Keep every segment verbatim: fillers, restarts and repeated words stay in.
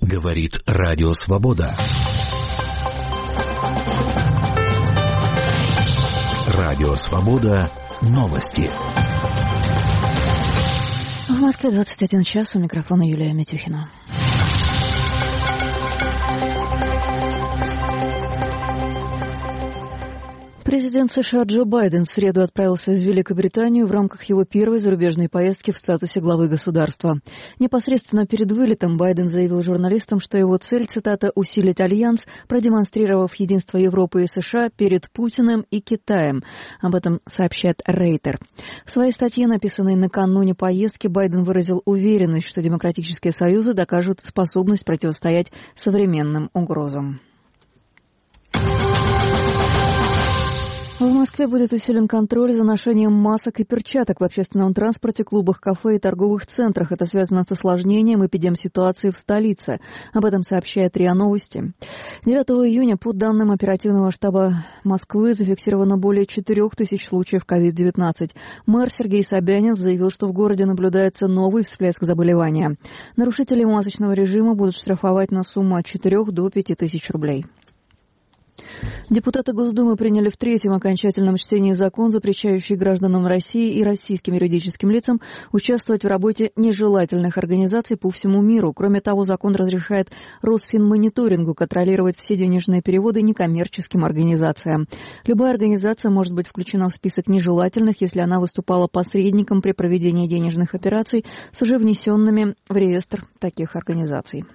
Говорит Радио Свобода. Радио Свобода. Новости. В Москве двадцать один час. У микрофона Юлия Митюхина. Президент США Джо Байден в среду отправился в Великобританию в рамках его первой зарубежной поездки в статусе главы государства. Непосредственно перед вылетом Байден заявил журналистам, что его цель, цитата, «усилить альянс, продемонстрировав единство Европы и США перед Путиным и Китаем». Об этом сообщает Рейтер. В своей статье, написанной накануне поездки, Байден выразил уверенность, что демократические союзы докажут способность противостоять современным угрозам. В Москве будет усилен контроль за ношением масок и перчаток в общественном транспорте, клубах, кафе и торговых центрах. Это связано с осложнением эпидемситуации в столице. Об этом сообщает РИА Новости. девятого июня, по данным оперативного штаба Москвы, зафиксировано более четырех тысяч случаев ковид девятнадцать. Мэр Сергей Собянин заявил, что в городе наблюдается новый всплеск заболевания. Нарушителей масочного режима будут штрафовать на сумму от четырёх до пяти тысяч рублей. Депутаты Госдумы приняли в третьем окончательном чтении закон, запрещающий гражданам России и российским юридическим лицам участвовать в работе нежелательных организаций по всему миру. Кроме того, закон разрешает Росфинмониторингу контролировать все денежные переводы некоммерческим организациям. Любая организация может быть включена в список нежелательных, если она выступала посредником при проведении денежных операций с уже внесенными в реестр таких организаций.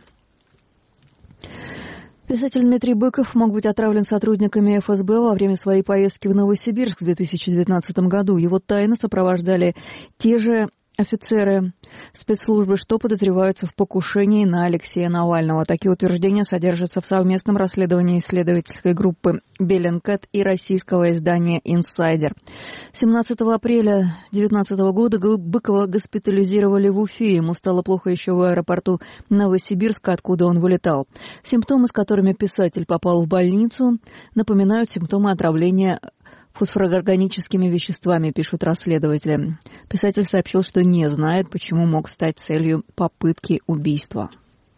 Писатель Дмитрий Быков мог быть отравлен сотрудниками эф эс бэ во время своей поездки в Новосибирск в две тысячи девятнадцатом году. Его тайно сопровождали те же офицеры спецслужбы, что подозреваются в покушении на Алексея Навального. Такие утверждения содержатся в совместном расследовании исследовательской группы Bellingcat и российского издания «Инсайдер». семнадцатого апреля две тысячи девятнадцатого года Быкова госпитализировали в Уфе. Ему стало плохо еще в аэропорту Новосибирска, откуда он вылетал. Симптомы, с которыми писатель попал в больницу, напоминают симптомы отравления фосфорорганическими веществами, пишут расследователи. Писатель сообщил, что не знает, почему мог стать целью попытки убийства.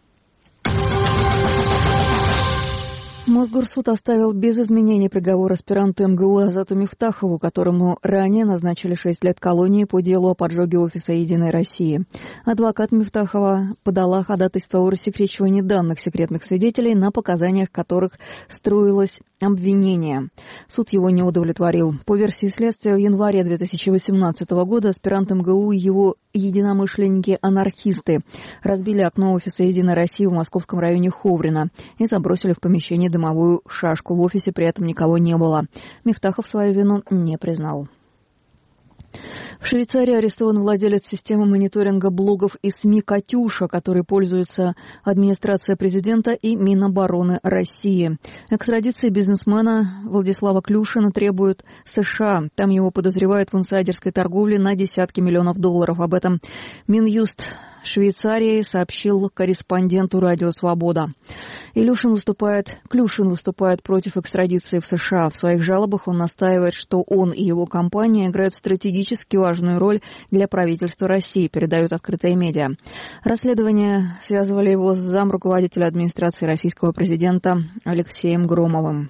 Мосгорсуд оставил без изменений приговор аспиранту эм гэ у Азату Мифтахову, которому ранее назначили шесть лет колонии по делу о поджоге офиса «Единой России». Адвокат Мифтахова подала ходатайство о рассекречивании данных секретных свидетелей, на показаниях которых строилось обвинение. Суд его не удовлетворил. По версии следствия, в январе две тысячи восемнадцатого года аспирант эм гэ у и его единомышленники-анархисты разбили окно офиса «Единой России» в московском районе Ховрино и забросили в помещение дымовую шашку. В офисе при этом никого не было. Мифтахов свою вину не признал. В Швейцарии арестован владелец системы мониторинга блогов и СМИ «Катюша», которой пользуется администрация президента и Минобороны России. Экстрадиции бизнесмена Владислава Клюшина требуют США. Там его подозревают в инсайдерской торговле на десятки миллионов долларов. Об этом Минюст Швейцарии сообщил корреспонденту «Радио Свобода». Илюшин выступает, Клюшин выступает против экстрадиции в США. В своих жалобах он настаивает, что он и его компания играют стратегически важную роль для правительства России, передают открытые медиа. Расследование связывали его с замруководителя администрации российского президента Алексеем Громовым.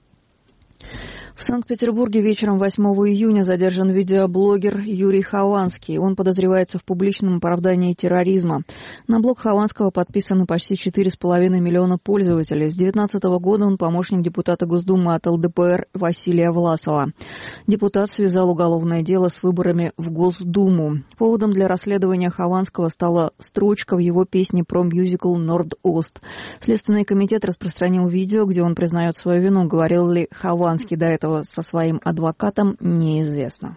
В Санкт-Петербурге вечером восьмого июня задержан видеоблогер Юрий Хованский. Он подозревается в публичном оправдании терроризма. На блог Хованского подписаны почти четыре с половиной миллиона пользователей. С две тысячи девятнадцатого года он помощник депутата Госдумы от эл дэ пэ эр Василия Власова. Депутат связал уголовное дело с выборами в Госдуму. Поводом для расследования Хованского стала строчка в его песне про мюзикл «Норд-Ост». Следственный комитет распространил видео, где он признает свою вину. Говорил ли Хованский до этого со своим адвокатом, неизвестно.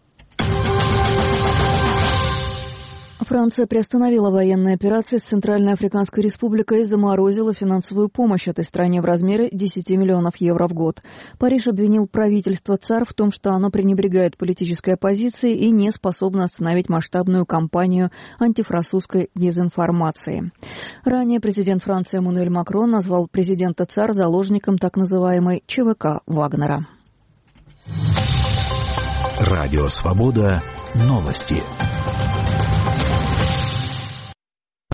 Франция приостановила военные операции с Центральной Африканской Республикой и заморозила финансовую помощь этой стране в размере десяти миллионов евро в год. Париж обвинил правительство ЦАР в том, что оно пренебрегает политической оппозицией и не способно остановить масштабную кампанию антифранцузской дезинформации. Ранее президент Франции Эммануэль Макрон назвал президента ЦАР заложником так называемой че вэ ка Вагнера. Радио Свобода. Новости.